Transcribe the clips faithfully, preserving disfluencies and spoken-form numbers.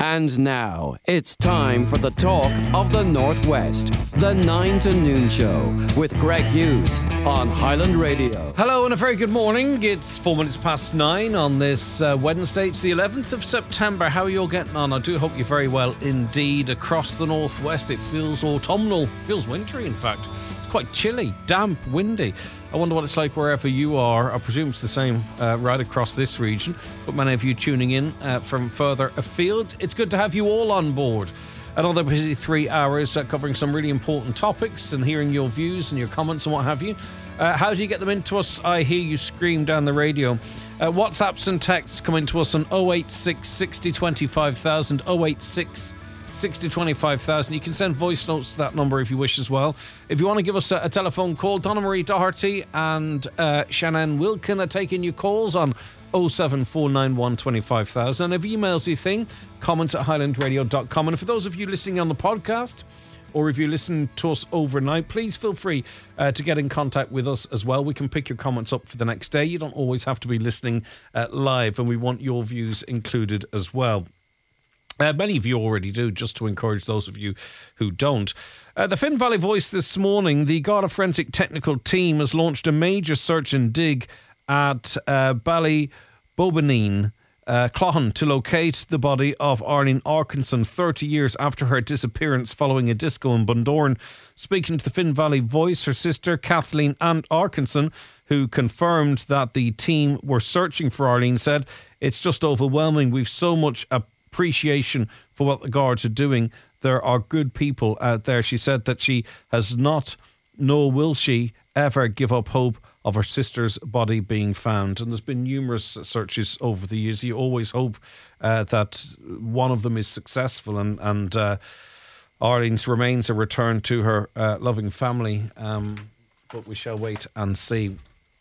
And now, it's time for the talk of the Northwest. The nine to noon Show with Greg Hughes on Highland Radio. Hello and a very good morning. It's four minutes past nine on this uh, Wednesday. It's the eleventh of September. How are you all getting on? I do hope you're very well indeed. Across the Northwest, it feels autumnal. Feels wintry, in fact. It's quite chilly, damp, windy. I wonder what it's like wherever you are. I presume it's the same uh, right across this region, but many of you tuning in uh, from further afield. It's good to have you all on board. Another busy three hours uh, covering some really important topics and hearing your views and your comments and what have you. Uh, how do you get them into us? I hear you scream down the radio. Uh, WhatsApps and texts come into us on oh eight six, sixty, twenty-five thousand, oh eight six, sixty, twenty-five thousand. You can send voice notes to that number if you wish as well. If you want to give us a, a telephone call, Donna Marie Doherty and uh, Shannon Wilkin are taking your calls on oh seven four nine one, twenty-five thousand. And if emails you thing, comments at highland radio dot com. And for those of you listening on the podcast, or if you listen to us overnight, please feel free uh, to get in contact with us as well. We can pick your comments up for the next day. You don't always have to be listening uh, live, and we want your views included as well. Uh, many of you already do, just to encourage those of you who don't. Uh, the Finn Valley Voice this morning, the Garda Forensic Technical Team has launched a major search and dig at uh, Ballybobineen, uh, Clohan, to locate the body of Arlene Arkinson thirty years after her disappearance following a disco in Bundoran. Speaking to the Finn Valley Voice, her sister Kathleen Ann Arkinson, who confirmed that the team were searching for Arlene, said, "It's just overwhelming. We've so much appreciation for what the guards are doing. There are good people out there." She said that she has not, nor will she, ever give up hope of her sister's body being found. And there's been numerous searches over the years. You always hope uh, that one of them is successful and, and uh, Arlene's remains are returned to her uh, loving family. Um, but we shall wait and see.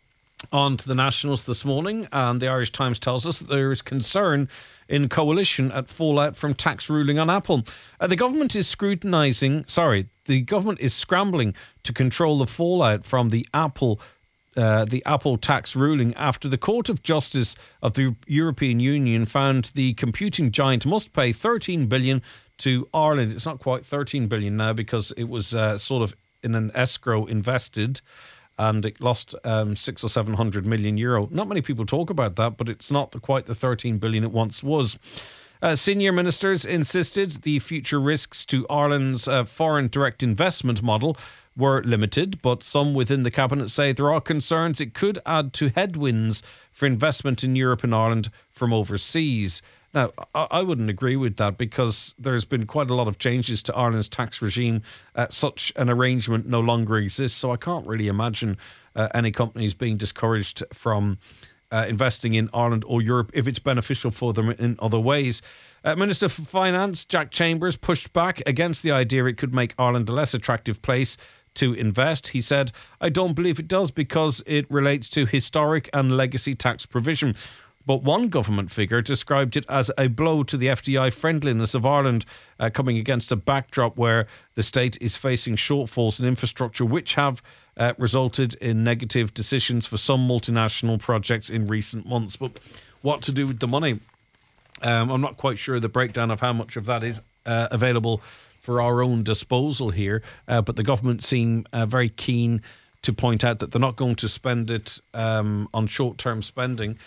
On to the Nationals this morning, and the Irish Times tells us that there is concern in coalition at fallout from tax ruling on Apple. Uh, the government is scrutinising, sorry, the government is scrambling to control the fallout from the Apple Uh, the Apple tax ruling after the Court of Justice of the European Union found the computing giant must pay thirteen billion dollars to Ireland. It's not quite thirteen billion dollars now because it was uh, sort of in an escrow invested and it lost um, six or seven hundred million euro. Not many people talk about that, but it's not quite the thirteen billion dollars it once was. Uh, senior ministers insisted the future risks to Ireland's uh, foreign direct investment model were limited, but some within the cabinet say there are concerns it could add to headwinds for investment in Europe and Ireland from overseas. Now, I wouldn't agree with that because there's been quite a lot of changes to Ireland's tax regime. Uh, such an arrangement no longer exists, so I can't really imagine uh, any companies being discouraged from Uh, investing in Ireland or Europe if it's beneficial for them in other ways. Uh, Minister for Finance Jack Chambers pushed back against the idea it could make Ireland a less attractive place to invest. He said, "I don't believe it does because it relates to historic and legacy tax provision." But one government figure described it as a blow to the F D I friendliness of Ireland, uh, coming against a backdrop where the state is facing shortfalls in infrastructure which have uh, resulted in negative decisions for some multinational projects in recent months. But what to do with the money? Um, I'm not quite sure the breakdown of how much of that is uh, available for our own disposal here, uh, but the government seem uh, very keen to point out that they're not going to spend it um, on short-term spending.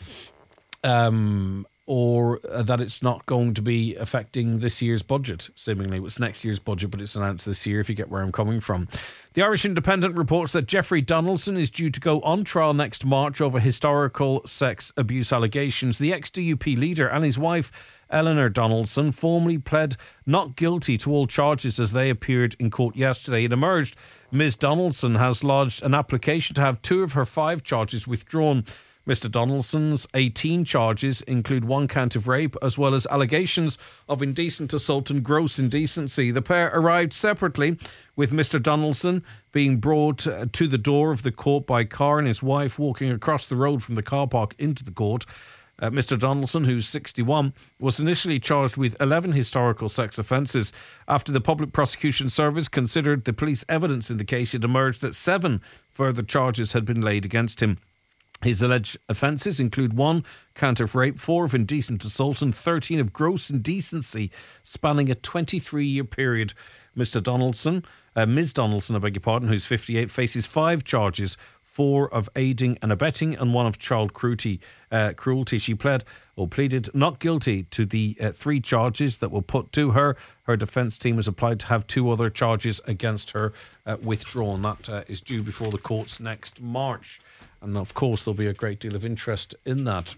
Um, or uh, that it's not going to be affecting this year's budget, seemingly. It's next year's budget, but it's announced this year, if you get where I'm coming from. The Irish Independent reports that Jeffrey Donaldson is due to go on trial next March over historical sex abuse allegations. The ex-D U P leader and his wife, Eleanor Donaldson, formally pled not guilty to all charges as they appeared in court yesterday. It emerged Miz Donaldson has lodged an application to have two of her five charges withdrawn. Mister Donaldson's eighteen charges include one count of rape as well as allegations of indecent assault and gross indecency. The pair arrived separately, with Mister Donaldson being brought to the door of the court by car and his wife walking across the road from the car park into the court. Uh, Mister Donaldson, who's sixty-one, was initially charged with eleven historical sex offences. After the Public Prosecution Service considered the police evidence in the case, it emerged that seven further charges had been laid against him. His alleged offences include one count of rape, four of indecent assault and thirteen of gross indecency, spanning a twenty-three-year period. Mister Donaldson, uh, Miz Donaldson, I beg your pardon, who's fifty-eight, faces five charges, four of aiding and abetting and one of child cruelty. Uh, cruelty. She pled or pleaded not guilty to the uh, three charges that were put to her. Her defence team has applied to have two other charges against her uh, withdrawn. That uh, is due before the courts next March. And of course, there'll be a great deal of interest in that.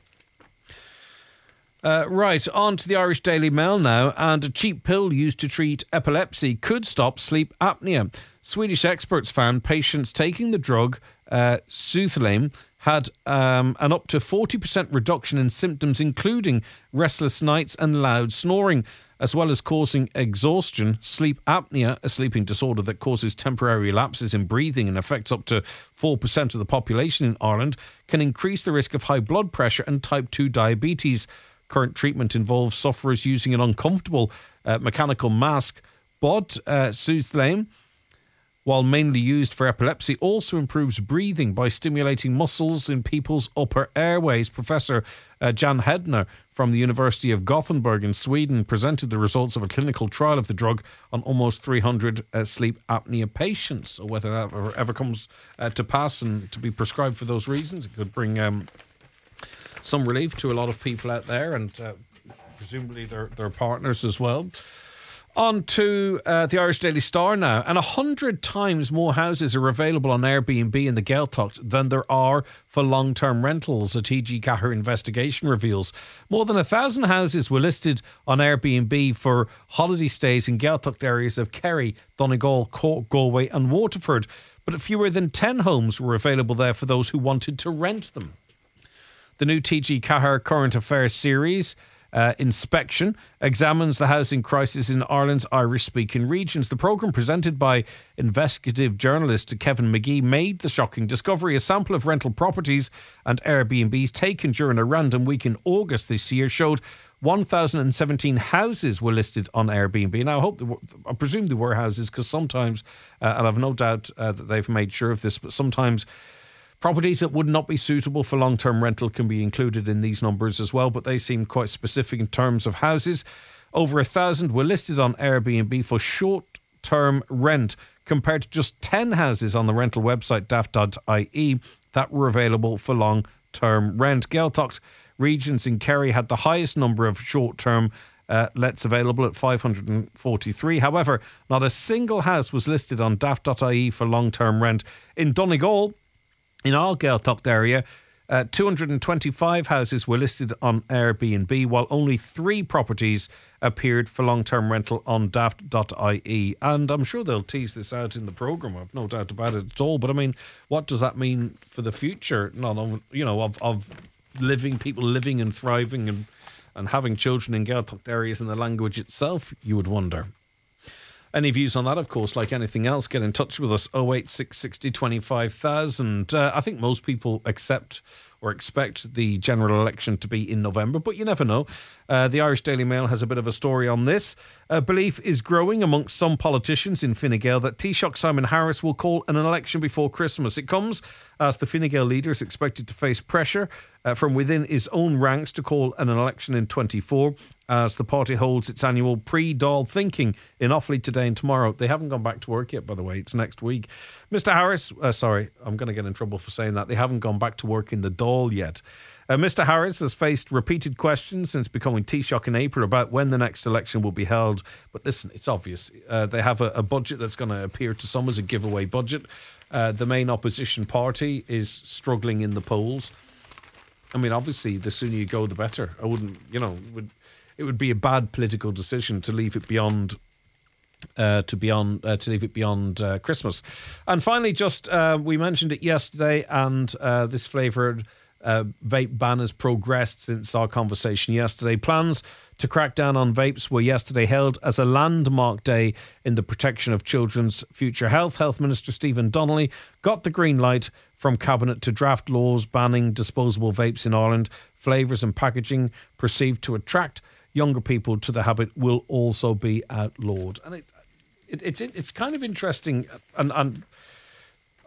Uh, right, on to the Irish Daily Mail now. And a cheap pill used to treat epilepsy could stop sleep apnea. Swedish experts found patients taking the drug uh, Sutherlane had um, an up to forty percent reduction in symptoms, including restless nights and loud snoring, as well as causing exhaustion. Sleep apnea, a sleeping disorder that causes temporary lapses in breathing and affects up to four percent of the population in Ireland, can increase the risk of high blood pressure and type two diabetes. Current treatment involves sufferers using an uncomfortable uh, mechanical mask, but uh, Sutherlane, while mainly used for epilepsy, also improves breathing by stimulating muscles in people's upper airways. Professor uh, Jan Hedner from the University of Gothenburg in Sweden presented the results of a clinical trial of the drug on almost three hundred uh, sleep apnea patients. So whether that ever, ever comes uh, to pass and to be prescribed for those reasons, it could bring um, some relief to a lot of people out there, and uh, presumably their, their partners as well. On to uh, the Irish Daily Star now. And a hundred times more houses are available on Airbnb in the Gaeltacht than there are for long-term rentals, a T G Cahir investigation reveals. More than a thousand houses were listed on Airbnb for holiday stays in Gaeltacht areas of Kerry, Donegal, Cork, Galway and Waterford. But fewer than ten homes were available there for those who wanted to rent them. The new T G Cahir Current Affairs series, Uh, Inspection, examines the housing crisis in Ireland's Irish-speaking regions. The programme, presented by investigative journalist Kevin McGee, made the shocking discovery. A sample of rental properties and Airbnbs taken during a random week in August this year showed one thousand seventeen houses were listed on Airbnb. Now, I hope, were, I presume they were houses, because sometimes, uh, and I've no doubt uh, that they've made sure of this, but sometimes properties that would not be suitable for long-term rental can be included in these numbers as well, but they seem quite specific in terms of houses. Over a thousand were listed on Airbnb for short-term rent, compared to just ten houses on the rental website daft dot I E that were available for long-term rent. Gaeltacht regions in Kerry had the highest number of short-term uh, lets available at five hundred forty-three. However, not a single house was listed on daft dot I E for long-term rent. In Donegal, in our Gaeltacht area, uh, two hundred twenty-five houses were listed on Airbnb, while only three properties appeared for long-term rental on daft dot I E. And I'm sure they'll tease this out in the programme, I've no doubt about it at all. But I mean, what does that mean for the future? Not of, you know, of, of living, people living and thriving and, and having children in Gaeltacht areas and the language itself, you would wonder. Any views on that, of course, like anything else, get in touch with us, oh eight six six oh twenty-five thousand. Uh, I think most people accept or expect the general election to be in November, but you never know. Uh, the Irish Daily Mail has a bit of a story on this. Uh, belief is growing amongst some politicians in Fine Gael that Taoiseach Simon Harris will call an election before Christmas. It comes as the Fine Gael leader is expected to face pressure uh, from within his own ranks to call an election in twenty-four, as the party holds its annual pre-Dáil thinking in Offaly today and tomorrow. They haven't gone back to work yet, by the way. It's next week. Mister Harris, uh, sorry, I'm going to get in trouble for saying that. They haven't gone back to work in the Dáil yet. Uh, Mister Harris has faced repeated questions since becoming Taoiseach in April about when the next election will be held. But listen, it's obvious. Uh, they have a, a budget that's going to appear to some as a giveaway budget. Uh, the main opposition party is struggling in the polls. I mean, obviously, the sooner you go, the better. I wouldn't, you know, it would, it would be a bad political decision to leave it beyond Uh, to beyond uh, to leave it beyond uh, Christmas. And finally, just uh, we mentioned it yesterday, and uh, this flavoured uh, vape ban has progressed since our conversation yesterday. Plans to crack down on vapes were yesterday held as a landmark day in the protection of children's future health. Health Minister Stephen Donnelly got the green light from Cabinet to draft laws banning disposable vapes in Ireland. Flavours and packaging perceived to attract younger people to the habit will also be outlawed. And it, it it's it's kind of interesting, and, and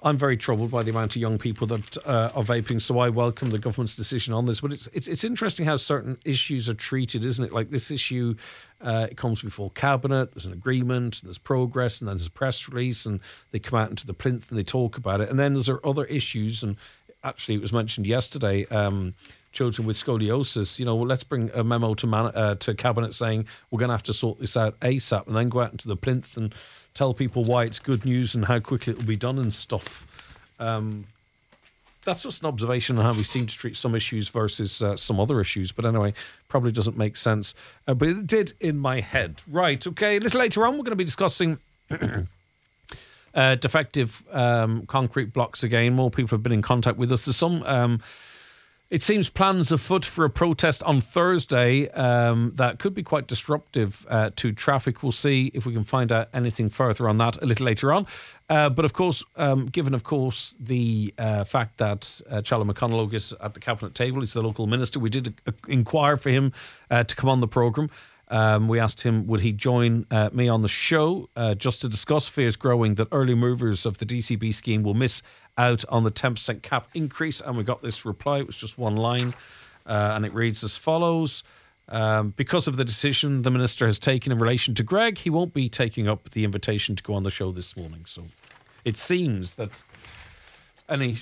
I'm very troubled by the amount of young people that uh, are vaping, so I welcome the government's decision on this. But it's it's, it's interesting how certain issues are treated, isn't it? Like this issue, uh, it comes before Cabinet, there's an agreement, there's progress, and then there's a press release, and they come out into the plinth and they talk about it. And then there's other issues, and actually it was mentioned yesterday, um, children with scoliosis, you know, well, let's bring a memo to man, uh, to Cabinet saying we're going to have to sort this out ASAP, and then go out into the plinth and tell people why it's good news and how quickly it will be done and stuff. Um, that's just an observation on how we seem to treat some issues versus uh, some other issues. But anyway, probably doesn't make sense. Uh, but it did in my head. Right, okay, a little later on, we're going to be discussing uh, defective um, concrete blocks again. More people have been in contact with us. There's some... Um, It seems plans afoot for a protest on Thursday um, that could be quite disruptive uh, to traffic. We'll see if we can find out anything further on that a little later on. Uh, but of course, um, given of course the uh, fact that uh, Charlie McConalogue is at the Cabinet table, he's the local minister, we did uh, inquire for him uh, to come on the programme. Um, we asked him would he join uh, me on the show uh, just to discuss fears growing that early movers of the D C B scheme will miss out on the ten percent cap increase. And we got this reply. It was just one line uh, and it reads as follows. Um, because of the decision the minister has taken in relation to Greg, he won't be taking up the invitation to go on the show this morning. So it seems that any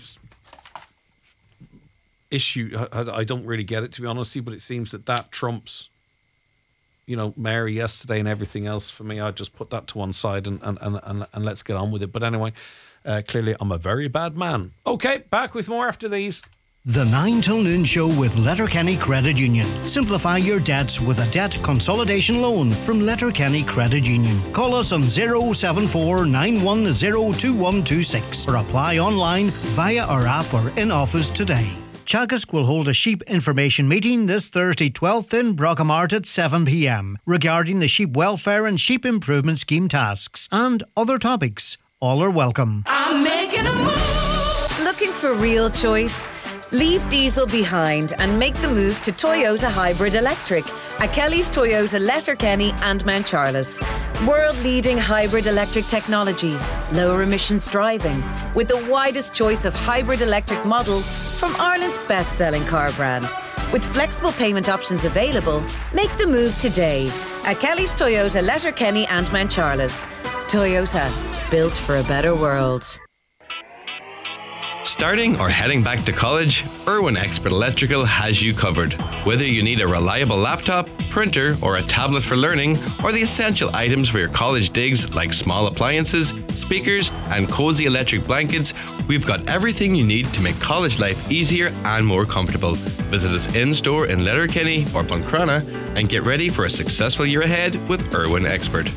issue, I, I don't really get it to be honest, but it seems that that trumps, you know, Mary yesterday and everything else. For me, I'd just put that to one side and, and, and, and, and let's get on with it. But anyway, uh, clearly I'm a very bad man. Okay, back with more after these. The nine till noon show with Letterkenny Credit Union. Simplify your debts with a debt consolidation loan from Letterkenny Credit Union. Call us on zero seven four nine one zero two one two six or apply online via our app or in office today. Teagasc will hold a sheep information meeting this Thursday twelfth in Brockamart at seven p m regarding the sheep welfare and sheep improvement scheme tasks and other topics. All are welcome. I'm making a move. Looking for real choice? Leave diesel behind and make the move to Toyota Hybrid Electric at Kelly's Toyota Letterkenny and Mount Charles. World-leading hybrid electric technology, lower emissions driving, with the widest choice of hybrid electric models from Ireland's best-selling car brand. With flexible payment options available, make the move today at Kelly's Toyota Letterkenny and Mount Charles. Toyota, built for a better world. Starting or heading back to college, Irwin Expert Electrical has you covered. Whether you need a reliable laptop, printer, or a tablet for learning, or the essential items for your college digs like small appliances, speakers, and cozy electric blankets, we've got everything you need to make college life easier and more comfortable. Visit us in-store in Letterkenny or Buncrana and get ready for a successful year ahead with Irwin Expert.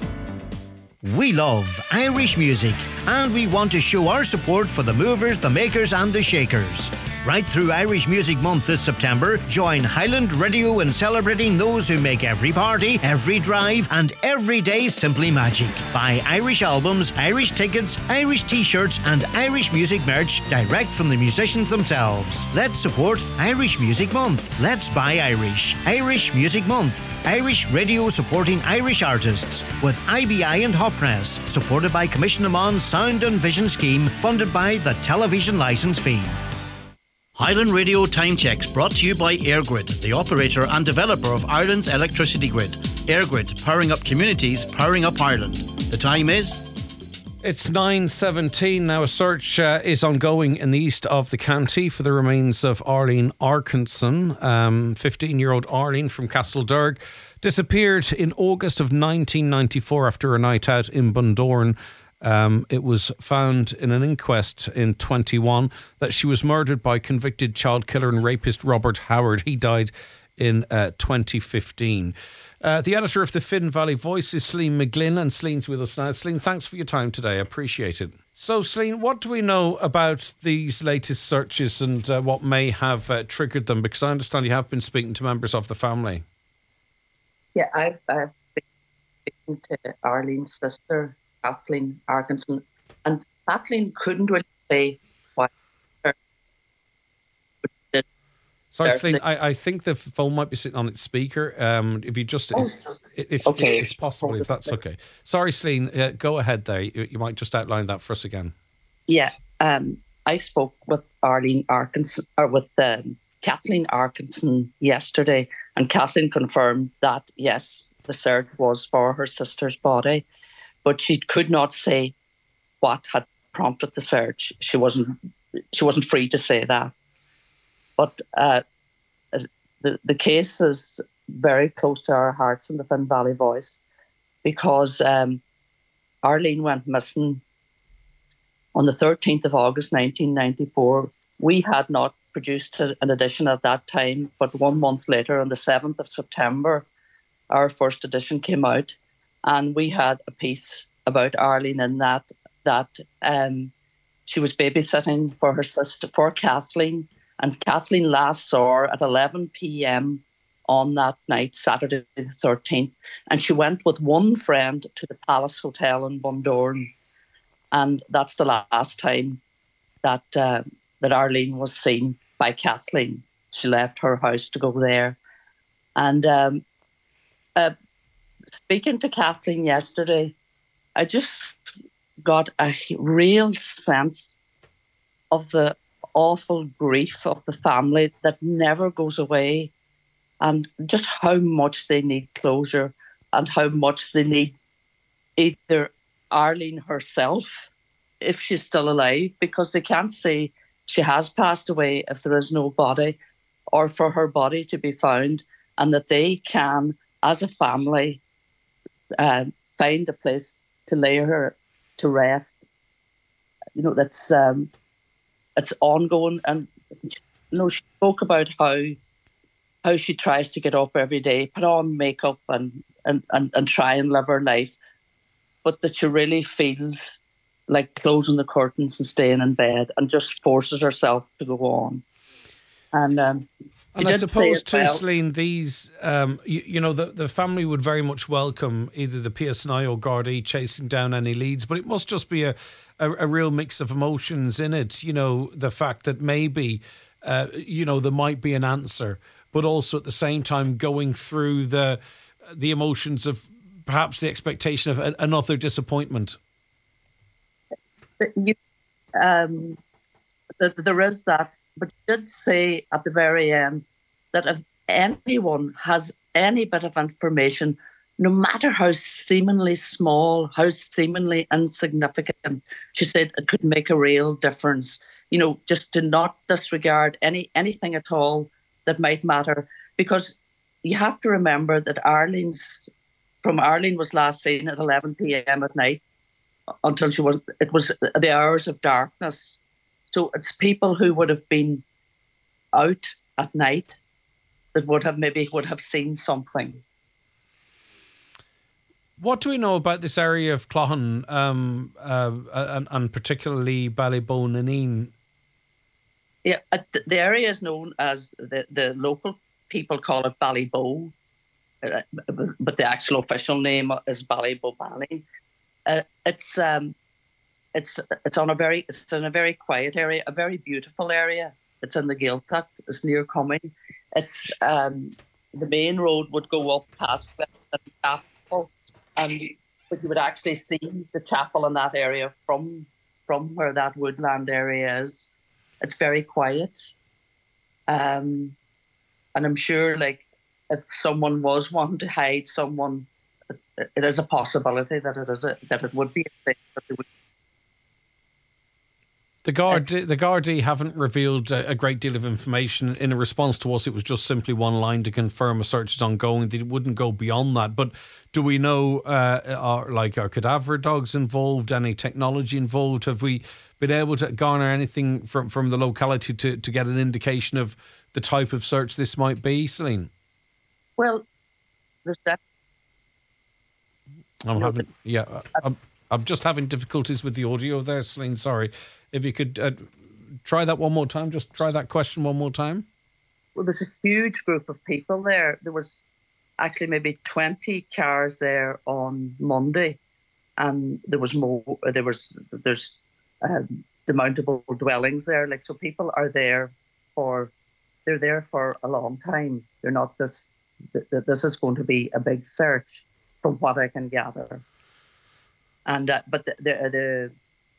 We love Irish music and we want to show our support for the movers, the makers and the shakers. Right through Irish Music Month this September, join Highland Radio in celebrating those who make every party, every drive and every day simply magic. Buy Irish albums, Irish tickets, Irish t-shirts and Irish music merch direct from the musicians themselves. Let's support Irish Music Month. Let's buy Irish. Irish Music Month. Irish Radio supporting Irish artists with I B I and Hot Press, supported by Commission Amon's Sound and Vision Scheme, funded by the television licence fee. Highland Radio Time Checks brought to you by EirGrid, the operator and developer of Ireland's electricity grid. EirGrid, powering up communities, powering up Ireland. The time is... It's nine seventeen now. A search uh, is ongoing in the east of the county for the remains of Arlene Arkinson. Um, fifteen-year-old Arlene from Castlederg disappeared in August of nineteen ninety-four after a night out in Bundoran. Um, it was found in an inquest in twenty-one that she was murdered by convicted child killer and rapist Robert Howard. He died in uh, twenty fifteen. Uh, the editor of the Finn Valley Voice is Celine McGlynn, and Celine's with us now. Celine, thanks for your time today. I appreciate it. So, Celine, what do we know about these latest searches and uh, what may have uh, triggered them? Because I understand you have been speaking to members of the family. Yeah, I've, I've been speaking to Arlene's sister, Kathleen Arkinson, and Kathleen couldn't really say what her. Sorry, Celine, I, I think the phone might be sitting on its speaker. Um, if you just, oh, it, it's okay. it, it's possible if that's okay. Sorry, Celine, uh, go ahead there. You, you might just outline that for us again. Yeah, um, I spoke with Arlene Arkinson, or with um, Kathleen Arkinson yesterday, and Kathleen confirmed that, yes, the search was for her sister's body, but she could not say what had prompted the search. She wasn't she wasn't free to say that. But uh, the, the case is very close to our hearts in the Finn Valley Voice, because um, Arlene went missing on the thirteenth of August nineteen ninety-four. We had not produced an edition at that time, but one month later, on the seventh of September, our first edition came out, and we had a piece about Arlene in that, that um, she was babysitting for her sister, for Kathleen, and Kathleen last saw her at eleven p.m. on that night, Saturday the thirteenth, and she went with one friend to the Palace Hotel in Bundoran, and that's the last time that uh, that Arlene was seen by Kathleen. She left her house to go there. And um, uh, speaking to Kathleen yesterday, I just got a real sense of the awful grief of the family that never goes away, and just how much they need closure, and how much they need either Arlene herself, if she's still alive, because they can't say she has passed away if there is no body, or for her body to be found, and that they can, as a family, uh, find a place to lay her to rest. You know, that's um, it's ongoing. And you know, she spoke about how how she tries to get up every day, put on makeup, and and and, and try and live her life, but that she really feels like closing the curtains and staying in bed, and just forces herself to go on. And um, and I suppose too, well, Celine, these um, you, you know the the family would very much welcome either the P S N I or Gardaí chasing down any leads, but it must just be a, a, a real mix of emotions in it. You know, the fact that maybe uh, you know there might be an answer, but also at the same time going through the the emotions of perhaps the expectation of a, another disappointment. You, um, th- there is that, but you did say at the very end that if anyone has any bit of information, no matter how seemingly small, how seemingly insignificant, she said it could make a real difference. You know, just to not disregard any anything at all that might matter, because you have to remember that Arlene's, from Arlene was last seen at eleven p.m. at night, until she was, it was the hours of darkness. So it's people who would have been out at night that would have maybe would have seen something. What do we know about this area of Cloughan, um, uh, and, and particularly Ballybonaneen? Yeah, the area is known as, the, the local people call it Ballyboe, uh, but the actual official name is Ballybonaneen. Uh, it's um, it's it's on a very it's in a very quiet area, a very beautiful area. It's in the Gaeltacht. It's near Cumming. It's um, the main road would go up past the chapel, and but you would actually see the chapel in that area from from where that woodland area is. It's very quiet, um, and I'm sure, like, if someone was wanting to hide someone, it is a possibility that it is a, that it would be a thing that they would. The Guard, the Gardaí haven't revealed a, a great deal of information. In a response to us, it was just simply one line to confirm a search is ongoing. They wouldn't go beyond that. But do we know, uh, are, like, are cadaver dogs involved? Any technology involved? Have we been able to garner anything from, from the locality to, to get an indication of the type of search this might be, Celine? Well, there's that. I'm having, yeah, I'm, I'm just having difficulties with the audio there, Celine. Sorry. If you could uh, try that one more time, just try that question one more time. Well, there's a huge group of people there. There was actually maybe twenty cars there on Monday, and there was more. There was there's um, demountable dwellings there. Like, so people are there for they're there for a long time. They're not this. This is going to be a big search, from what I can gather. And uh, but the, the the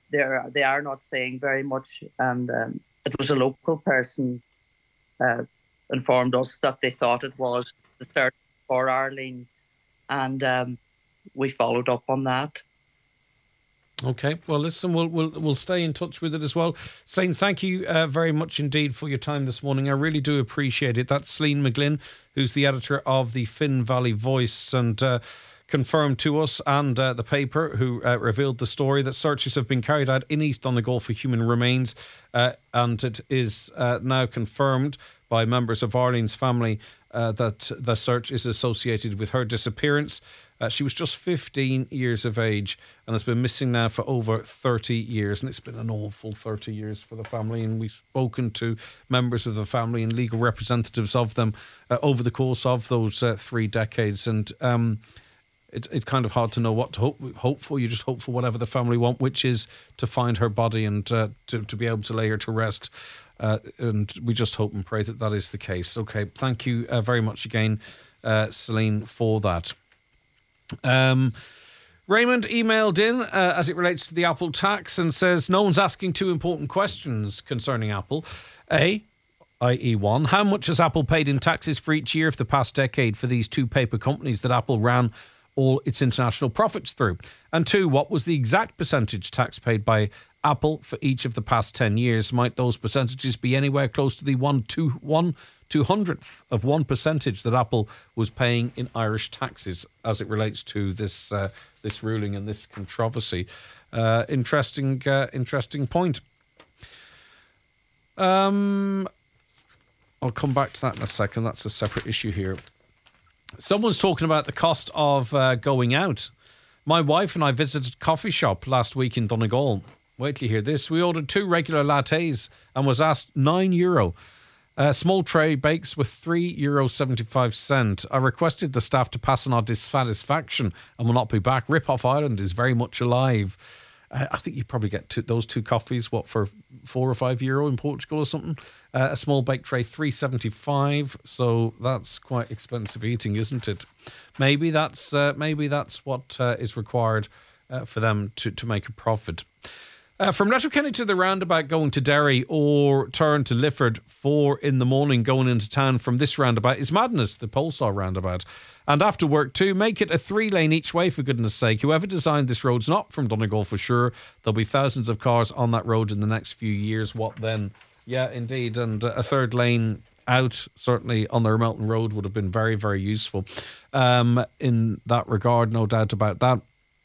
they're they are not saying very much. And um, it was a local person uh, informed us that they thought it was the third for Arlene, and um, we followed up on that. Okay, well, listen, we'll we'll we'll stay in touch with it as well. Celine, thank you uh, very much indeed for your time this morning. I really do appreciate it. That's Celine McGlynn, who's the editor of the Finn Valley Voice, and uh, confirmed to us and uh, the paper, who uh, revealed the story, that searches have been carried out in East Donegal for human remains, uh, and it is uh, now confirmed by members of Arlene's family uh, that the search is associated with her disappearance. Uh, she was just fifteen years of age and has been missing now for over thirty years. And it's been an awful thirty years for the family. And we've spoken to members of the family and legal representatives of them uh, over the course of those uh, three decades. And um, it's it's kind of hard to know what to hope, hope for. You just hope for whatever the family want, which is to find her body and uh, to, to be able to lay her to rest. Uh, and we just hope and pray that that is the case. Okay, thank you uh, very much again, uh, Celine, for that. Um, Raymond emailed in uh, as it relates to the Apple tax and says no one's asking two important questions concerning Apple. A, that is one, how much has Apple paid in taxes for each year of the past decade for these two paper companies that Apple ran all its international profits through? And two, what was the exact percentage tax paid by Apple for each of the past ten years? Might those percentages be anywhere close to the one two one two hundredth of one percentage that Apple was paying in Irish taxes as it relates to this uh, this ruling and this controversy? Uh, interesting, uh, interesting point. Um, I'll come back to that in a second. That's a separate issue here. Someone's talking about the cost of uh, going out. My wife and I visited a coffee shop last week in Donegal. Wait till you hear this. We ordered two regular lattes and was asked nine euro. A small tray bakes with three euro seventy-five cent. I requested the staff to pass on our dissatisfaction and will not be back. Rip Off Ireland is very much alive. Uh, I think you probably get two, those two coffees, what, for four or five euro in Portugal or something? Uh, a small baked tray, three seventy-five. So that's quite expensive eating, isn't it? Maybe that's uh, maybe that's what uh, is required uh, for them to, to make a profit. Uh, from Letterkenny to the roundabout going to Derry, or turn to Lifford four in the morning going into town from this roundabout is madness, the Polestar roundabout. And after work too, make it a three lane each way for goodness sake. Whoever designed this road's not from Donegal for sure. There'll be thousands of cars on that road in the next few years. What then? Yeah, indeed. And a third lane out, certainly on the Ramelton Road, would have been very, very useful um, in that regard, no doubt about that.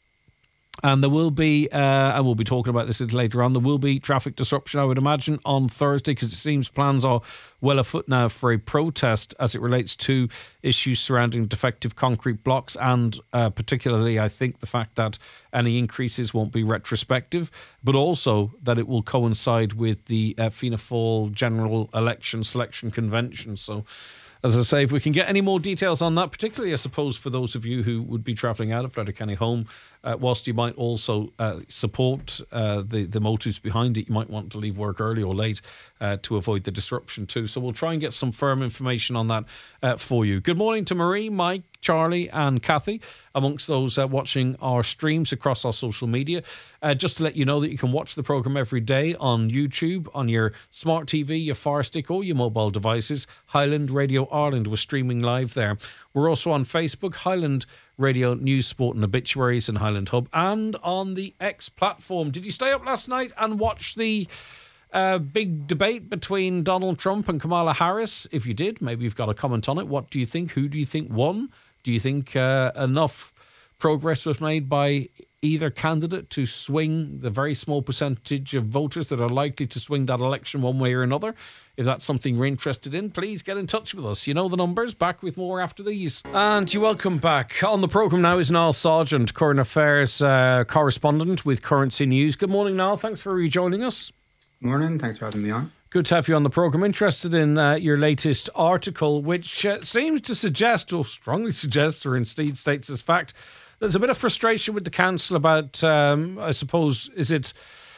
And there will be, uh, and we'll be talking about this a little later on, there will be traffic disruption, I would imagine, on Thursday, because it seems plans are well afoot now for a protest as it relates to issues surrounding defective concrete blocks, and uh, particularly, I think, the fact that any increases won't be retrospective, but also that it will coincide with the uh, Fianna Fáil general election selection convention. So, as I say, if we can get any more details on that, particularly, I suppose, for those of you who would be travelling out of Letterkenny home, uh, whilst you might also uh, support uh, the, the motives behind it, you might want to leave work early or late uh, to avoid the disruption too. So we'll try and get some firm information on that uh, for you. Good morning to Marie, Mike, Charlie and Kathy, amongst those uh, watching our streams across our social media. Uh, just to let you know that you can watch the programme every day on YouTube, on your smart T V, your Fire Stick or your mobile devices. Highland Radio Ireland, we're streaming live there. We're also on Facebook, Highland Radio News, Sport and Obituaries and Highland Hub, and on the X platform. Did you stay up last night and watch the uh, big debate between Donald Trump and Kamala Harris? If you did, maybe you've got a comment on it. What do you think? Who do you think won? Do you think uh, enough progress was made by either candidate to swing the very small percentage of voters that are likely to swing that election one way or another? If that's something you're interested in, please get in touch with us. You know the numbers. Back with more after these. And you're welcome back. On the programme now is Niall Sargent, Current Affairs uh, correspondent with Currency News. Good morning, Niall. Thanks for rejoining us. Morning. Thanks for having me on. Good to have you on the programme. Interested in uh, your latest article, which uh, seems to suggest, or strongly suggests, or indeed states as fact, there's a bit of frustration with the council about, um, I suppose, is it...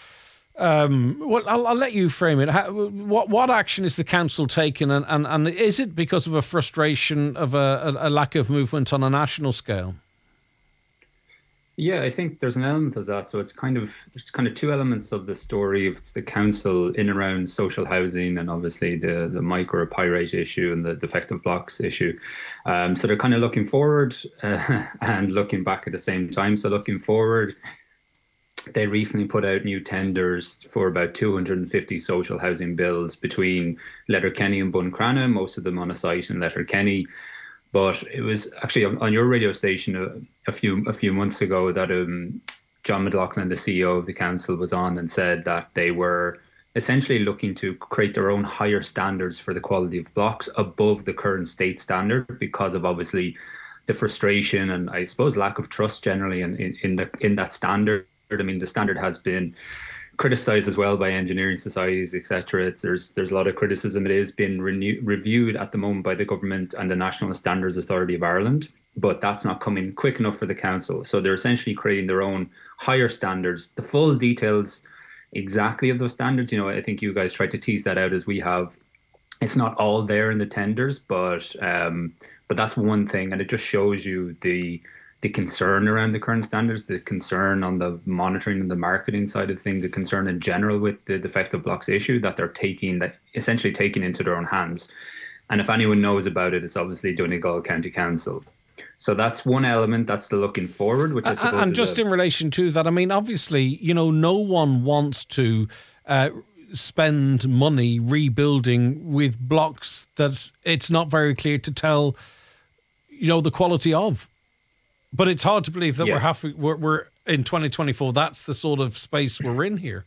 Um, well, I'll, I'll let you frame it. How, what what action is the council taking, and, and, and is it because of a frustration of a, a, a lack of movement on a national scale? Yeah, I think there's an element of that. So it's kind of there's kind of two elements of the story. It's the council in around social housing, and obviously the the micro pyrite issue and the defective blocks issue. Um, so they're kind of looking forward uh, and looking back at the same time. So looking forward, they recently put out new tenders for about two hundred fifty social housing builds between Letterkenny and Buncrana, most of them on a site in Letterkenny. But it was actually on, on your radio station a, a few a few months ago that um, John McLaughlin, the C E O of the council, was on and said that they were essentially looking to create their own higher standards for the quality of blocks above the current state standard, because of obviously the frustration and I suppose lack of trust generally in, in, in the in that standard. I mean, the standard has been criticised as well by engineering societies, et cetera. There's there's a lot of criticism. It is being renew, reviewed at the moment by the government and the National Standards Authority of Ireland, but that's not coming quick enough for the council. So they're essentially creating their own higher standards. The full details exactly of those standards, you know, I think you guys tried to tease that out as we have. It's not all there in the tenders, but um, but that's one thing, and it just shows you the the concern around the current standards, the concern on the monitoring and the marketing side of things, the concern in general with the defective blocks issue that they're taking, that essentially taking into their own hands. And if anyone knows about it, it's obviously Donegal County Council. So that's one element, that's the looking forward, which I suppose And, and just a, in relation to that, I mean, obviously, you know, no one wants to uh, spend money rebuilding with blocks that it's not very clear to tell, you know, the quality of. But it's hard to believe that yeah. we're half we're, we're in twenty twenty-four. That's the sort of space we're in here.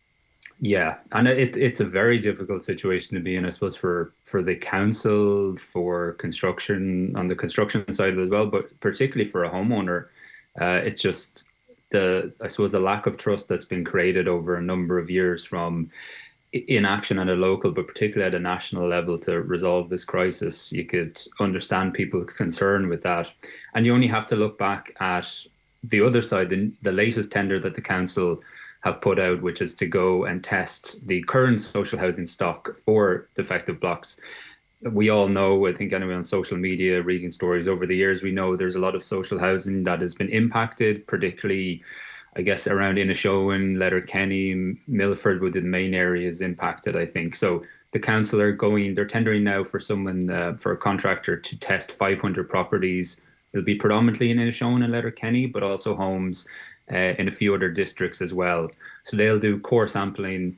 Yeah, and it it's a very difficult situation to be in, I suppose, for for the council, for construction on the construction side as well, but particularly for a homeowner. Uh, it's just the I suppose the lack of trust that's been created over a number of years from inaction at a local, but particularly at a national level to resolve this crisis. You could understand people's concern with that. And you only have to look back at the other side, the, the latest tender that the council have put out, which is to go and test the current social housing stock for defective blocks. We all know, I think anyone on social media reading stories over the years, we know there's a lot of social housing that has been impacted, particularly I guess around Inishowen, Letterkenny, Milford were the main areas impacted, I think. So the council are going, they're tendering now for someone, uh, for a contractor to test five hundred properties. It'll be predominantly in Inishowen and Letterkenny, but also homes uh, in a few other districts as well. So they'll do core sampling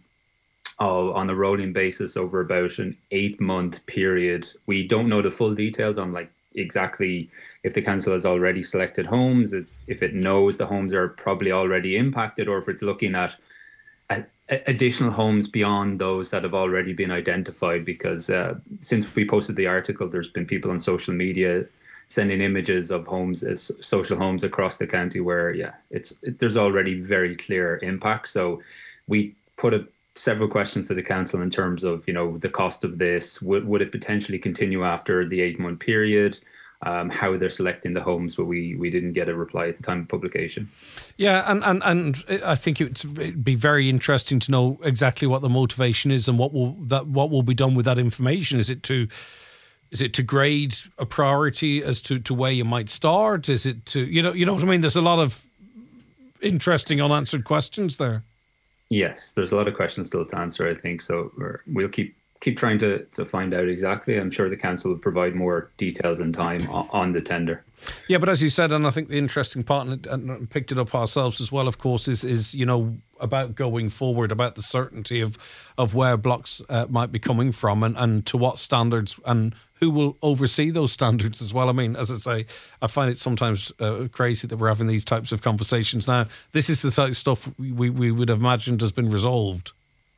of, on a rolling basis over about an eight month period. We don't know the full details on like exactly if the council has already selected homes, if, if it knows the homes are probably already impacted, or if it's looking at, at additional homes beyond those that have already been identified. Because uh, since we posted the article, there's been people on social media sending images of homes as social homes across the county where, yeah, it's it, there's already very clear impact. So we put a several questions to the council in terms of, you know, the cost of this. Would, would it potentially continue after the eight month period? Um, how they're selecting the homes, but we we didn't get a reply at the time of publication. Yeah, and and, and I think it'd be very interesting to know exactly what the motivation is and what will that what will be done with that information. Is it to is it to grade a priority as to, to where you might start? Is it to you know you know what I mean? There's a lot of interesting unanswered questions there. Yes, there's a lot of questions still to answer, I think. So we're, we'll keep keep trying to, to find out exactly. I'm sure the council will provide more details and time on, on the tender. Yeah, but as you said, and I think the interesting part, and picked it up ourselves as well, of course, is, is you know, about going forward, about the certainty of, of where blocks uh, might be coming from and, and to what standards and who will oversee those standards as well. I mean, as I say, I find it sometimes uh, crazy that we're having these types of conversations now. This is the type of stuff we, we would have imagined has been resolved.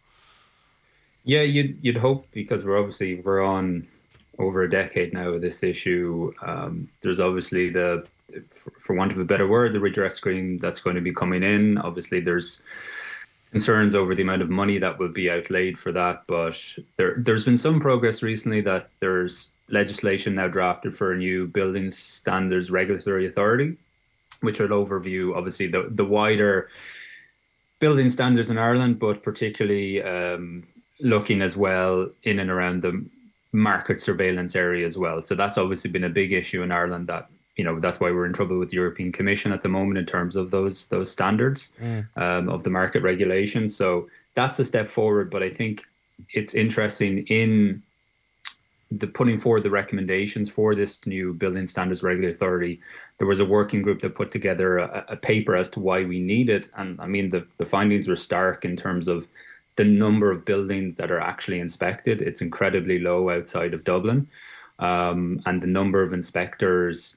Yeah, you'd you'd hope, because we're obviously we're on over a decade now with this issue. Um, there's obviously the, for, for want of a better word, the redress scheme that's going to be coming in. Obviously, there's concerns over the amount of money that will be outlaid for that, but there there's been some progress recently that there's legislation now drafted for a new building standards regulatory authority, which will overview obviously the the wider building standards in Ireland, but particularly um, looking as well in and around the market surveillance area as well. So that's obviously been a big issue in Ireland, that you know, that's why we're in trouble with the European Commission at the moment in terms of those those standards mm. um, of the market regulation. So that's a step forward. But I think it's interesting in the putting forward the recommendations for this new Building Standards Regulatory Authority. There was a working group that put together a, a paper as to why we need it. And I mean, the, the findings were stark in terms of the number of buildings that are actually inspected. It's incredibly low outside of Dublin. Um, and the number of inspectors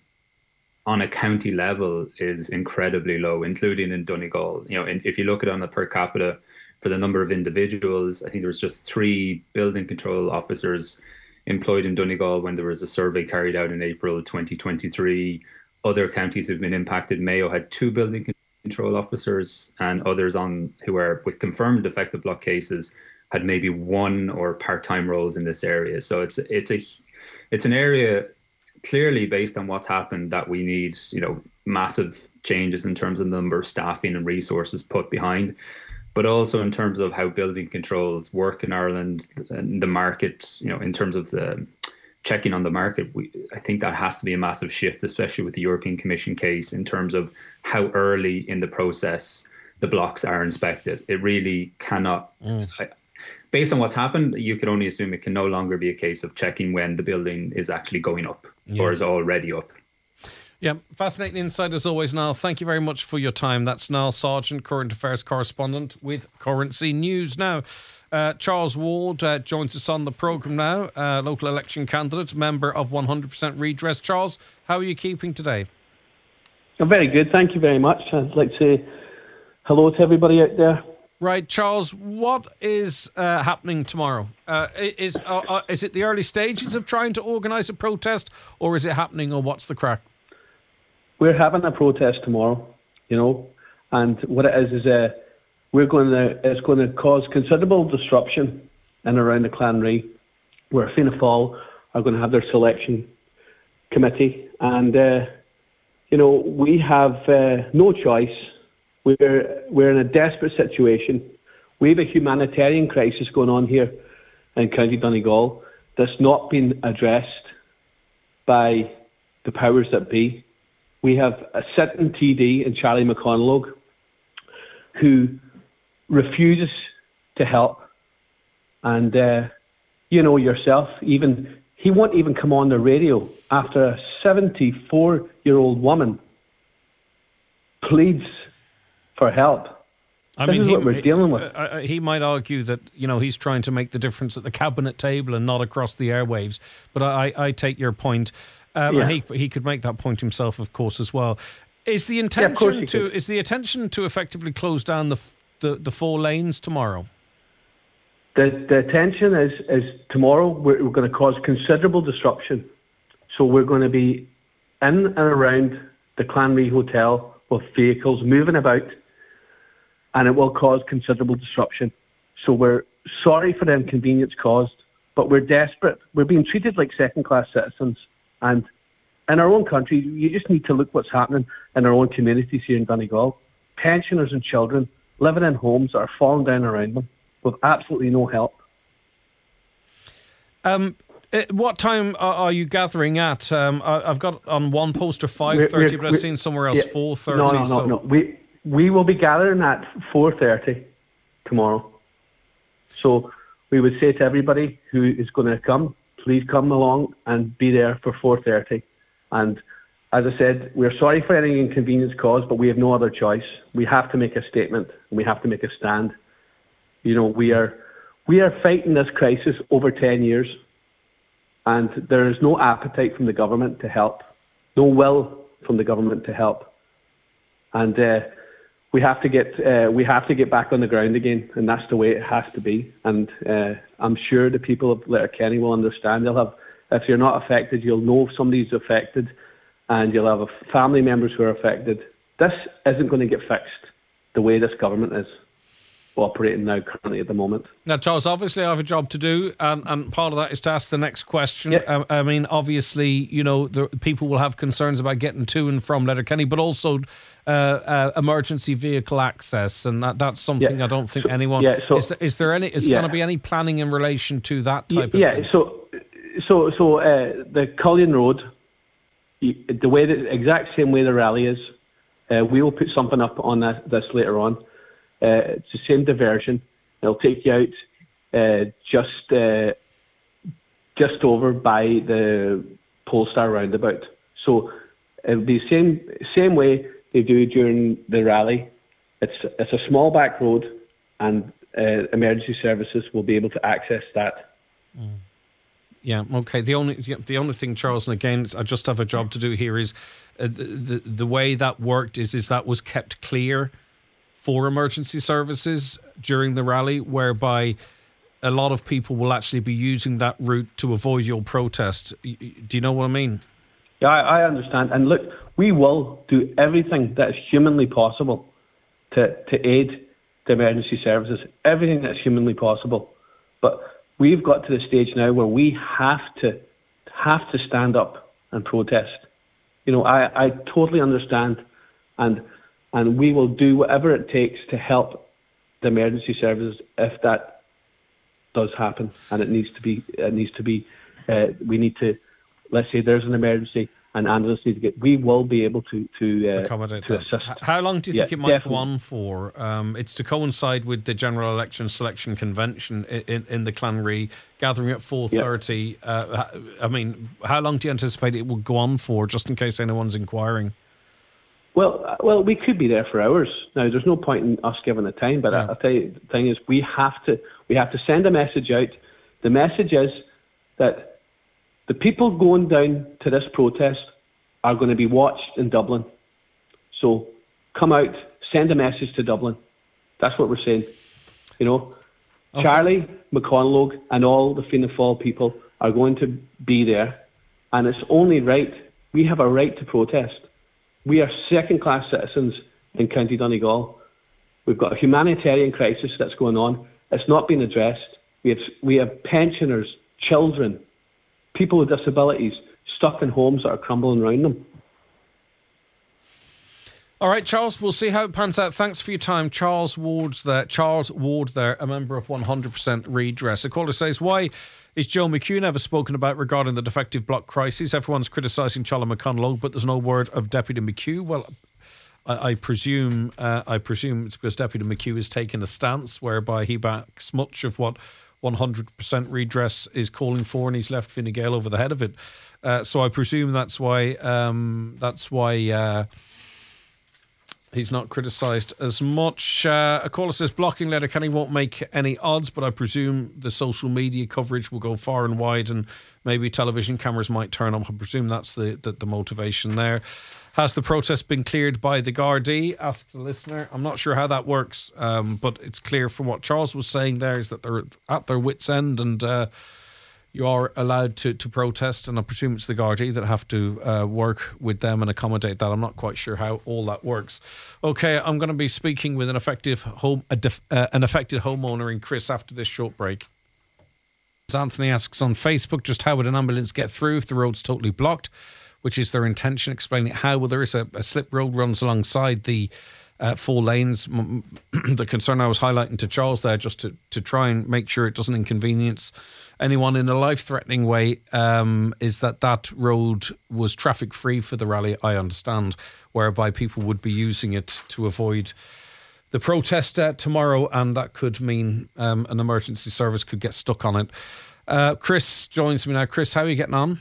on a county level is incredibly low, including in Donegal. You know, and if you look at it on the per capita for the number of individuals, I think there was just three building control officers employed in Donegal when there was a survey carried out in April twenty twenty-three. Other counties have been impacted. Mayo had two building control officers, and others on who are with confirmed defective block cases had maybe one or part-time roles in this area. So it's it's a it's an area clearly based on what's happened that we need, you know, massive changes in terms of the number of staffing and resources put behind, but also in terms of how building controls work in Ireland and the market, you know, in terms of the checking on the market. We, I think that has to be a massive shift, especially with the European Commission case, in terms of how early in the process the blocks are inspected. It really cannot, mm. I, based on what's happened, you can only assume it can no longer be a case of checking when the building is actually going up yeah. or is already up. Yeah, fascinating insight as always, Niall. Thank you very much for your time. That's Niall Sargent, current affairs correspondent with Currency News. Now, uh, Charles Ward uh, joins us on the programme now, uh, local election candidate, member of one hundred percent Redress. Charles, how are you keeping today? I'm very good, thank you very much. I'd like to say hello to everybody out there. Right, Charles, what is uh, happening tomorrow? Uh, is uh, uh, is it the early stages of trying to organise a protest, or is it happening, or what's the crack? We're having a protest tomorrow, you know, and what it is is uh, we're going to it's going to cause considerable disruption in and around the Clanree, where Fianna Fáil are going to have their selection committee, and uh, you know, we have uh, no choice. We're we're in a desperate situation. We have a humanitarian crisis going on here in County Donegal that's not been addressed by the powers that be. We have a sitting T D in Charlie McConalogue who refuses to help. And, uh, you know yourself, even he won't even come on the radio after a seventy-four-year-old woman pleads for help. I this mean, is he, what we're dealing with. Uh, he might argue that, you know, he's trying to make the difference at the cabinet table and not across the airwaves. But I, I take your point. Um, yeah. And he he could make that point himself, of course, as well. Is the intention yeah, to is the intention to effectively close down the the, the four lanes tomorrow? The the intention is is tomorrow we're, we're going to cause considerable disruption. So we're going to be in and around the Clanree Hotel with vehicles moving about, and it will cause considerable disruption. So we're sorry for the inconvenience caused, but we're desperate. We're being treated like second-class citizens. And in our own country, you just need to look what's happening in our own communities here in Donegal. Pensioners and children living in homes that are falling down around them with absolutely no help. Um, what time are you gathering at? Um, I've got on one poster five thirty, but I've seen somewhere else yeah, four thirty. No, no, no, so. no. We, we will be gathering at four thirty tomorrow. So we would say to everybody who is going to come, please come along and be there for four thirty. And as I said, we're sorry for any inconvenience caused, but we have no other choice. We have to make a statement and we have to make a stand. You know, we are we are fighting this crisis over ten years, and there is no appetite from the government to help, no will from the government to help. And uh, we have to get uh, we have to get back on the ground again, and that's the way it has to be. And uh, I'm sure the people of Letterkenny will understand. They'll have, if you're not affected, you'll know somebody's affected, and you'll have family members who are affected. This isn't going to get fixed the way this government is operating now currently at the moment. Now, Charles, obviously I have a job to do, and, and part of that is to ask the next question. Yep. Um, I mean, obviously, you know, the, people will have concerns about getting to and from Letterkenny, but also uh, uh, emergency vehicle access, and that, that's something yeah. I don't think so, anyone... Yeah, so, is, there, is there any... Is yeah. going to be any planning in relation to that type yeah, of thing? Yeah, so, so, so uh, the Cullion Road you, the way the exact same way the rally is. Uh, we will put something up on that, this later on. Uh, it's the same diversion. It'll take you out uh, just uh, just over by the Polestar roundabout. So it'll be the same same way they do during the rally. It's it's a small back road, and uh, emergency services will be able to access that. Mm. Yeah, okay. The only the only thing, Charles, and again, I just have a job to do here, is uh, the, the the way that worked is is that was kept clear for emergency services during the rally, whereby a lot of people will actually be using that route to avoid your protest. Do you know what I mean? Yeah, I, I understand. And look, we will do everything that is humanly possible to to aid the emergency services. Everything that's humanly possible, but we've got to the stage now where we have to have to stand up and protest. You know, I, I totally understand, and and we will do whatever it takes to help the emergency services if that does happen, and it needs to be. It needs to be. Uh, we need to. Let's say there's an emergency and ambulance need to get. We will be able to to uh, accommodate to that. assist. How long do you yeah, think it might definitely. go on for? Um, it's to coincide with the General Election Selection Convention in, in, in the Clanree, gathering at four thirty. Yeah. Uh, I mean, how long do you anticipate it will go on for, just in case anyone's inquiring? Well, well, we could be there for hours. Now, there's no point in us giving a time, but yeah. I, I'll tell you, the thing is, we have to we have to send a message out. The message is that the people going down to this protest are going to be watched in Dublin. So come out, send a message to Dublin. That's what we're saying. You know, okay. Charlie McConalogue and all the Fianna Fáil people are going to be there, and it's only right. We have a right to protest. We are second-class citizens in County Donegal. We've got a humanitarian crisis that's going on. It's not been addressed. We have we have pensioners, children, people with disabilities stuck in homes that are crumbling around them. All right, Charles, we'll see how it pans out. Thanks for your time. Charles Ward's there. Charles Ward there, a member of one hundred percent Redress. A caller says, why is Joe McHugh never spoken about regarding the defective block crisis? Everyone's criticising Charlie McConalogue, but there's no word of Deputy McHugh. Well, I, I presume uh, I presume it's because Deputy McHugh is taking a stance whereby he backs much of what one hundred percent Redress is calling for, and he's left Fine Gael over the head of it. Uh, so I presume that's why um, that's why uh, he's not criticised as much. Uh, a caller says blocking Letterkenny won't make any odds, but I presume the social media coverage will go far and wide, and maybe television cameras might turn up. I presume that's the the, the motivation there. Has the protest been cleared by the Gardaí? Asks the listener. I'm not sure how that works, um, but it's clear from what Charles was saying there is that they're at their wits' end, and uh, you are allowed to, to protest, and I presume it's the Gardaí that have to uh, work with them and accommodate that. I'm not quite sure how all that works. Okay, I'm going to be speaking with an effective home, a def, uh, an affected homeowner in Chris after this short break. Anthony asks on Facebook, just how would an ambulance get through if the road's totally blocked? Which is their intention, explaining how. Well, there is a, a slip road runs alongside the uh, four lanes. The concern I was highlighting to Charles there, just to, to try and make sure it doesn't inconvenience anyone in a life-threatening way, um, is that that road was traffic-free for the rally, I understand, whereby people would be using it to avoid the protest uh, tomorrow, and that could mean um, an emergency service could get stuck on it. Uh, Chris joins me now. Chris, how are you getting on?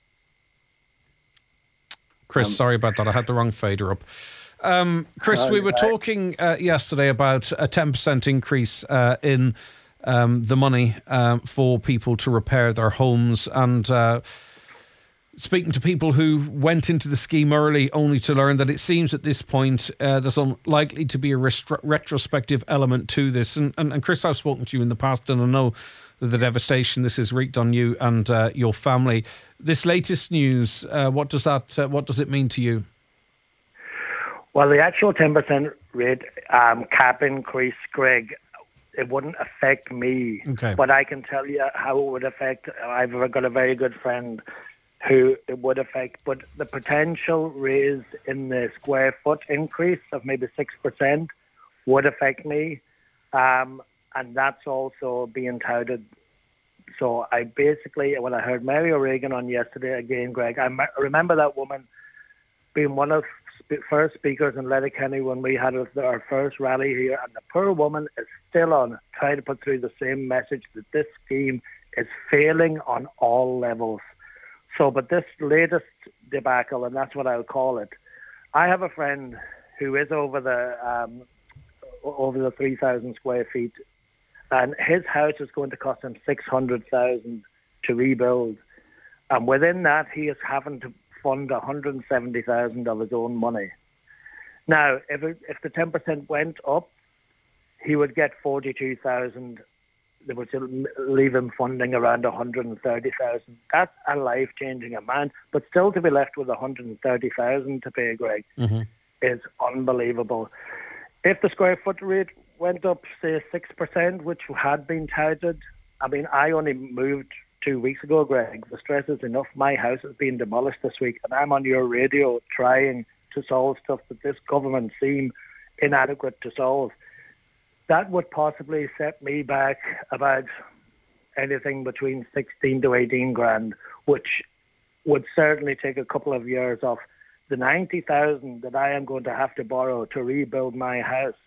Chris, um, sorry about that. I had the wrong fader up. Um, Chris, we were talking uh, yesterday about a ten percent increase uh, in um, the money uh, for people to repair their homes, and uh, speaking to people who went into the scheme early only to learn that it seems at this point uh, there's unlikely to be a restro- retrospective element to this. And, and, and Chris, I've spoken to you in the past, and I know the devastation this has wreaked on you and uh, your family. This latest news, uh, what does that? Uh, what does it mean to you? Well, the actual ten percent rate um, cap increase, Greg, it wouldn't affect me. Okay. But I can tell you how it would affect. I've got a very good friend who it would affect. But the potential raise in the square foot increase of maybe six percent would affect me. Um, and that's also being touted So I basically, when I heard Mary O'Regan on yesterday again, Greg, I me- remember that woman being one of the first speakers in Letterkenny when we had our first rally here, and the poor woman is still on trying to put through the same message that this scheme is failing on all levels. So, but this latest debacle, and that's what I'll call it, I have a friend who is over the um, over the three thousand square feet, and his house is going to cost him six hundred thousand to rebuild, and within that he is having to fund one hundred seventy thousand of his own money. Now, if it, if the ten percent went up, he would get forty-two thousand. They would leave him funding around one hundred thirty thousand. That's a life-changing amount, but still to be left with one hundred thirty thousand to pay, Greg, mm-hmm. is unbelievable. If the square foot rate went up, say, six percent, which had been touted, I mean, I only moved two weeks ago, Greg. The stress is enough. My house has been demolished this week, and I'm on your radio trying to solve stuff that this government seem inadequate to solve. That would possibly set me back about anything between sixteen to eighteen grand, which would certainly take a couple of years off the ninety thousand that I am going to have to borrow to rebuild my house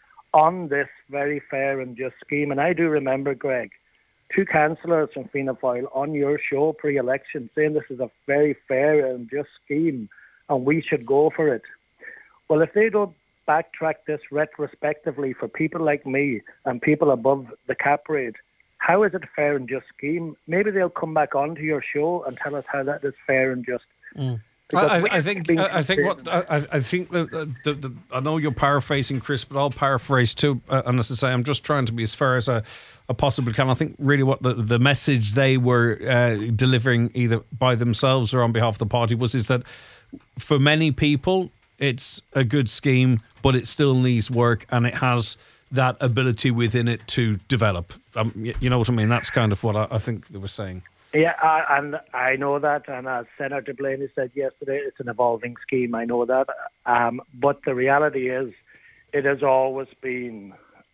on this very fair and just scheme. And I do remember, Greg, two councillors from Fianna Fáil on your show pre-election saying this is a very fair and just scheme and we should go for it. Well, if they don't backtrack this retrospectively for people like me and people above the cap rate, how is it a fair and just scheme? Maybe they'll come back onto your show and tell us how that is fair and just. Mm. I, I think I, I think what I, I think that the, the, I know you're paraphrasing, Chris, but I'll paraphrase too. Uh, and as I say, I'm just trying to be as fair as I, I possibly can. I think really what the, the message they were uh, delivering, either by themselves or on behalf of the party, was is that for many people it's a good scheme, but it still needs work, and it has that ability within it to develop. Um, you, you know what I mean? That's kind of what I, I think they were saying. Yeah, I, and I know that, and as Senator Delaney said yesterday, it's an evolving scheme. I know that, um, but the reality is, it has always been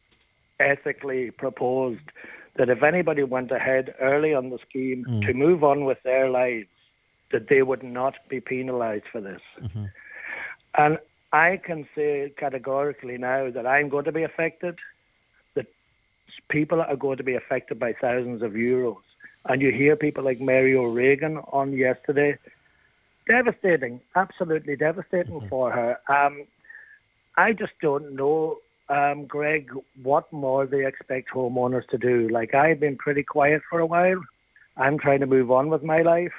ethically proposed that if anybody went ahead early on the scheme mm. to move on with their lives, that they would not be penalised for this. Mm-hmm. And I can say categorically now that I'm going to be affected, that people are going to be affected by thousands of euros. And you hear people like Mary O'Regan on yesterday, devastating, absolutely devastating mm-hmm. for her. Um, I just don't know, um, Greg, what more they expect homeowners to do. Like, I've been pretty quiet for a while. I'm trying to move on with my life.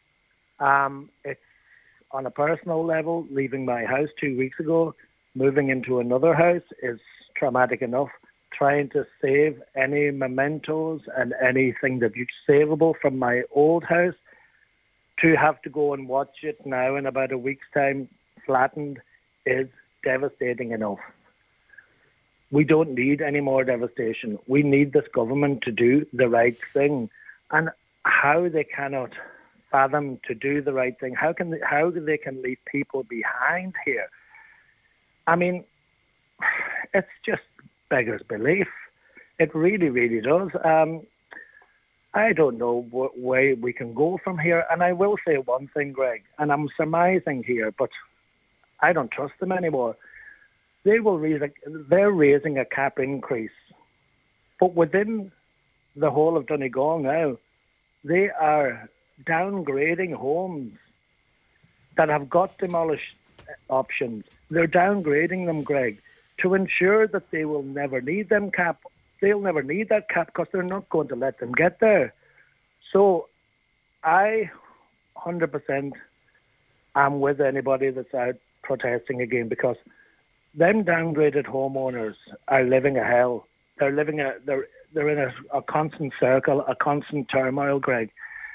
Um, it's on a personal level, leaving my house two weeks ago, moving into another house is traumatic enough. Trying to save any mementos and anything that's savable from my old house, to have to go and watch it now in about a week's time flattened is devastating enough. We don't need any more devastation. We need this government to do the right thing. And how they cannot fathom to do the right thing, how can they, how they can leave people behind here? I mean, it's just beggars belief. It really, really does. Um, I don't know what way we can go from here. And I will say one thing, Greg, and I'm surmising here, but I don't trust them anymore. They will raise a, they're raising a cap increase, but within the whole of Donegal now, they are downgrading homes that have got demolished options. They're downgrading them, Greg, to ensure that they will never need them cap. They'll never need that cap because they're not going to let them get there. So I one hundred percent am with anybody that's out protesting again, because them downgraded homeowners are living a hell. They're living a they're they're in a, a constant circle, a constant turmoil, Greg.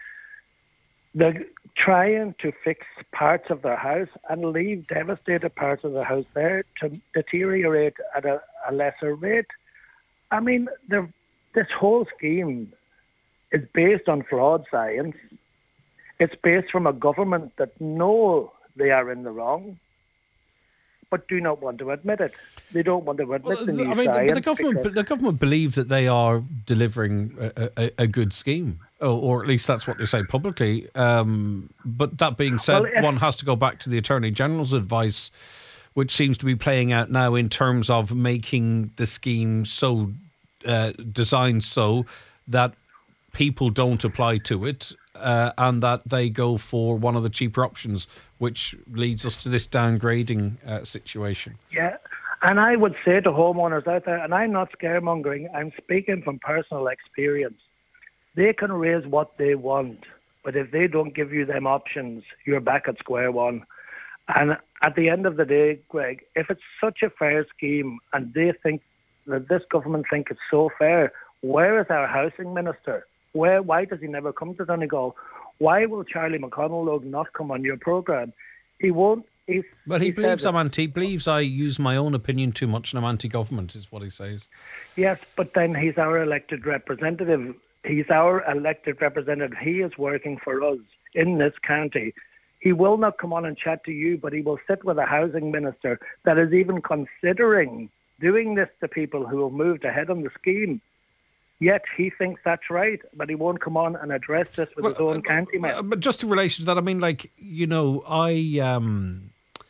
They're trying to fix parts of their house and leave devastated parts of the house there to deteriorate at a, a lesser rate. I mean, this whole scheme is based on flawed science. It's based from a government that know they are in the wrong. but do not want to admit it. They don't want to admit Well, the new I mean, the, science the government, because- the government believe that they are delivering a, a, a good scheme, or, or at least that's what they say publicly. Um, but that being said, Well, if- one has to go back to the Attorney General's advice, which seems to be playing out now in terms of making the scheme so uh, designed so that people don't apply to it, uh, and that they go for one of the cheaper options, which leads us to this downgrading uh, situation. Yeah, and I would say to homeowners out there, and I'm not scaremongering, I'm speaking from personal experience, they can raise what they want, but if they don't give you them options, you're back at square one. And at the end of the day, Greg, if it's such a fair scheme and they think that this government think it's so fair, where is our housing minister? Where? Why does he never come to Donegal? Why will Charlie McConnell not come on your programme? He won't. He's, But he, he believes said I'm it. anti. He believes I use my own opinion too much and I'm anti-government, is what he says. Yes, but then he's our elected representative. He's our elected representative. He is working for us in this county. He will not come on and chat to you, but he will sit with a housing minister that is even considering doing this to people who have moved ahead on the scheme. Yet he thinks that's right, but he won't come on and address this with his own county man. Uh, But just in relation to that, I mean, like, you know, I... Um,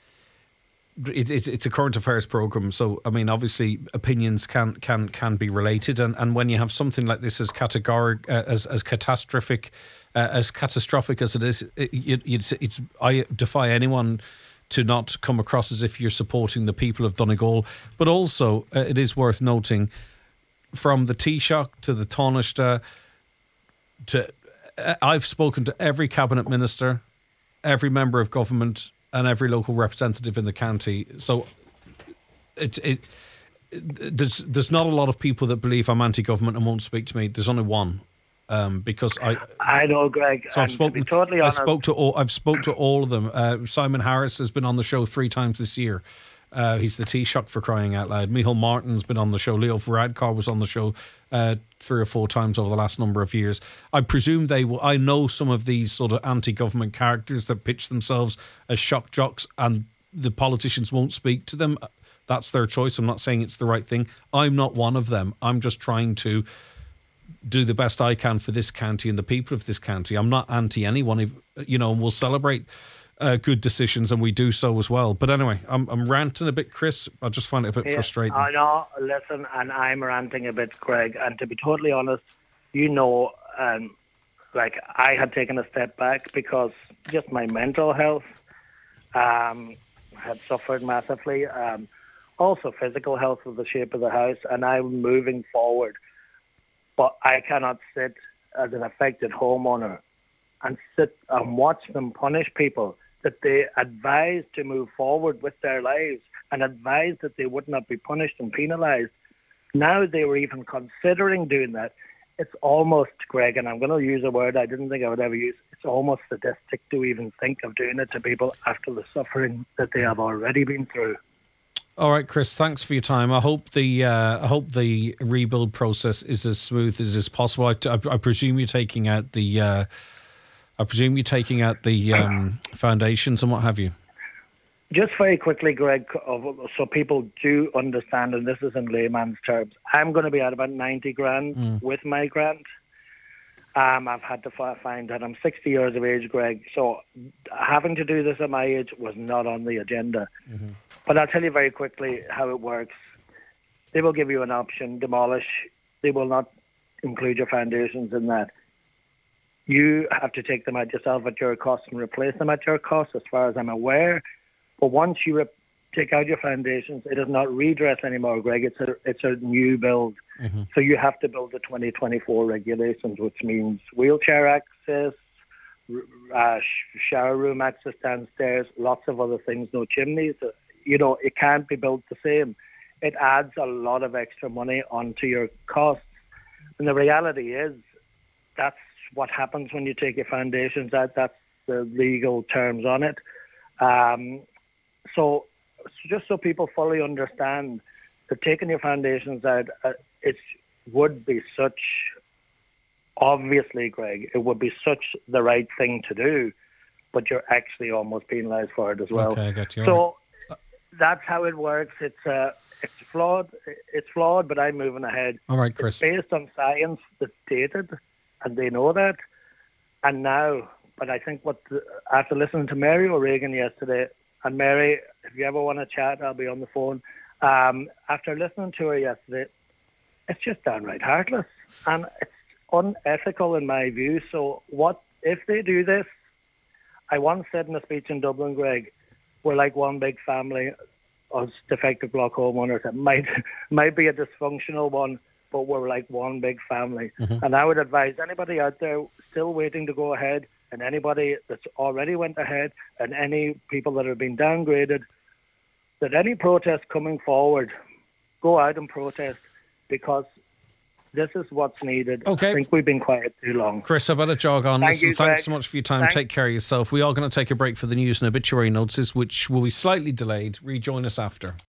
it, it, it's a current affairs programme, so, I mean, obviously opinions can can, can be related, and, and when you have something like this as categoric, uh, as, as catastrophic, uh, as catastrophic as it is, it, it, it's, it's I defy anyone to not come across as if you're supporting the people of Donegal. But also, uh, it is worth noting, from the Taoiseach to the Taoiseach, to uh, I've spoken to every cabinet minister, every member of government, and every local representative in the county. So it it, it there's there's not a lot of people that believe I'm anti-government and won't speak to me. There's only one, um, because I I know, Greg. so I've and spoken. to be totally I honest, spoke to all. I've spoke to all of them. Uh, Simon Harris has been on the show three times this year. Uh, he's the Taoiseach, for crying out loud. Micheál Martin's been on the show. Leo Varadkar was on the show uh, three or four times over the last number of years. I presume they will. I know some of these sort of anti-government characters that pitch themselves as shock jocks, and the politicians won't speak to them. That's their choice. I'm not saying it's the right thing. I'm not one of them. I'm just trying to do the best I can for this county and the people of this county. I'm not anti anyone, if, you know, and we'll celebrate Uh, good decisions, and we do so as well. But anyway, I'm I'm ranting a bit, Chris. I just find it a bit Yeah, frustrating. I know, listen, and I'm ranting a bit, Greg. And to be totally honest, you know, um, like I had taken a step back because just my mental health um, had suffered massively. Um, also, physical health with the shape of the house, and I'm moving forward. But I cannot sit as an affected homeowner and sit and watch them punish people that they advised to move forward with their lives and advised that they would not be punished and penalised. Now they were even considering doing that. It's almost, Greg, and I'm going to use a word I didn't think I would ever use, it's almost sadistic to even think of doing it to people after the suffering that they have already been through. All right, Chris, thanks for your time. I hope the uh, I hope the rebuild process is as smooth as is possible. I, I, I presume you're taking out the uh, I presume you're taking out the um, foundations and what have you. Just very quickly, Greg, so people do understand, and this is in layman's terms, I'm going to be at about ninety grand Mm. with my grant. Um, I've had to find that I'm sixty years of age, Greg, so having to do this at my age was not on the agenda. Mm-hmm. But I'll tell you very quickly how it works. They will give you an option, demolish. They will not include your foundations in that. You have to take them out yourself at your cost and replace them at your cost, as far as I'm aware. But once you re- take out your foundations, it is not redress anymore, Greg. It's a it's a new build. Mm-hmm. So you have to build the twenty twenty-four regulations, which means wheelchair access, uh, shower room access downstairs, lots of other things, no chimneys. You know, it can't be built the same. It adds a lot of extra money onto your costs. And the reality is that's what happens when you take your foundations out. That's the legal terms on it. Um, so just so people fully understand that taking your foundations out, uh, it would be such, obviously, Greg, it would be such the right thing to do, but you're actually almost penalised for it as well. Okay, I got you. So that's how it works. It's uh, it's flawed. It's flawed, but I'm moving ahead. All right, Chris. It's based on science that's dated, and they know that. And now, but I think what the, after listening to Mary O'Regan yesterday, and Mary, if you ever want to chat, I'll be on the phone. Um, after listening to her yesterday, it's just downright heartless, and it's unethical in my view. So what if they do this? I once said in a speech in Dublin, Greg, we're like one big family of defective block homeowners. It might might be a dysfunctional one, but we're like one big family. Mm-hmm. And I would advise anybody out there still waiting to go ahead, and anybody that's already went ahead, and any people that have been downgraded, that any protest coming forward, go out and protest, because this is what's needed. Okay. I think we've been quiet too long. Chris, I better jog on. Thank Listen, you, thanks Greg. so much for your time. Thanks. Take care of yourself. We are going to take a break for the news and obituary notices, which will be slightly delayed. Rejoin us after.